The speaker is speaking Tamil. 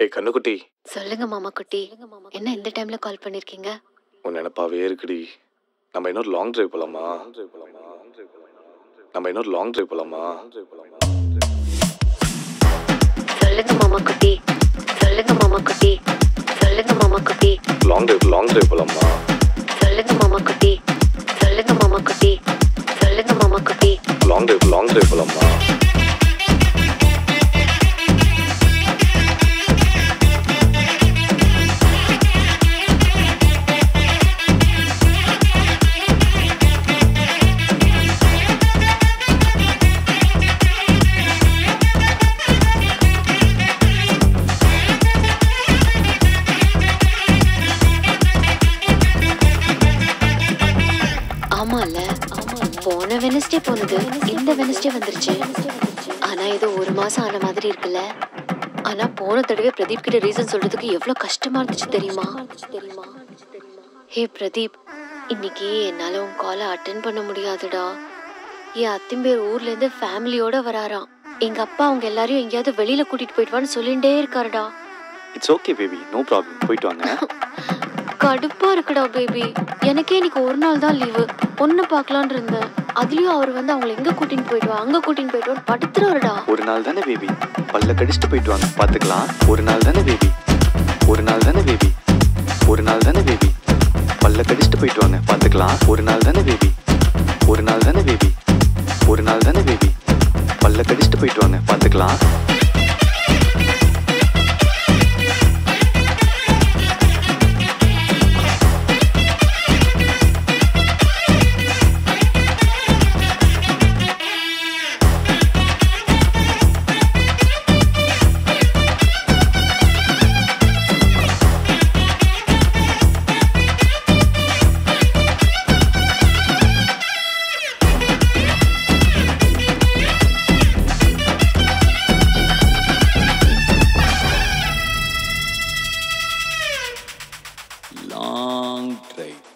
ஏய் கண்ணுக்குட்டி, சொல்லுங்க மாமா குட்டி. என்ன இந்த டைம்ல கால் பண்ணிருக்கீங்க? உன் நினப்பாவே இருக்குடி. நம்ம இன்னொரு லாங் டிரைவ் போலாமா? சொல்லுங்க மாமா குட்டி. சொல்லுங்க மாமா குட்டி. சொல்லுங்க மாமா குட்டி. லாங் டிரைவ் போலாமா? சொல்லுங்க மாமா குட்டி. சொல்லுங்க மாமா குட்டி. சொல்லுங்க மாமா குட்டி. லாங் டிரைவ் போலாமா? ஆமால, போன வெனஸ்டே போனது இந்த வெனஸ்டே வந்துருச்சு. ஆனா இது ஒரு மாசம் ஆன மாதிரி இருக்குல்ல. ஆனா போன தடவை பிரதீப் கிட்ட ரீசன் சொல்றதுக்கு எவ்வளவு கஷ்டமா இருந்துச்சு தெரியுமா? ஹே பிரதீப், இன்னைக்கு என்னால உன் காலை அட்டென்ட் பண்ண முடியாதுடா. என் அத்திம்பேர் ஊர்ல இருந்து ஃபேமிலியோட வராராம். எங்க அப்பா அவங்க எல்லாரையும் எங்கேயாவது வெளியில கூட்டிட்டு போயிட்டுவான்னு சொல்லிட்டே இருக்காருடா. It's okay baby, no problem, போயிட்டு வாங்க. கடுப்பா இருக்குடா பேபி. எனக்கே இன்னைக்கு ஒரு நாள் தான் லீவு. ஒன்னு பார்க்கலான்னு இருந்தேன். அதுலயும் அவர் வந்து அவங்களை எங்க கூட்டின்னு போயிட்டு அங்க கூட்டின்னு போயிட்டு படுத்துறாருடா. ஒரு நாள் தானே பேபி, பல்ல கடிச்சிட்டு போயிட்டு வாங்க, பாத்துக்கலாம். ஒரு நாள் தானே பேபி, ஒரு நாள் தானே பேபி, ஒரு நாள் தானே பேபி, பல்ல கடிச்சிட்டு போயிட்டு வாங்க, பாத்துக்கலாம். ஒரு நாள் தானே பேபி, ஒரு நாள் தானே பேபி, ஒரு நாள் தானே பேபி, பல்ல கடிச்சிட்டு போயிட்டு வாங்க, பாத்துக்கலாம். Long drive.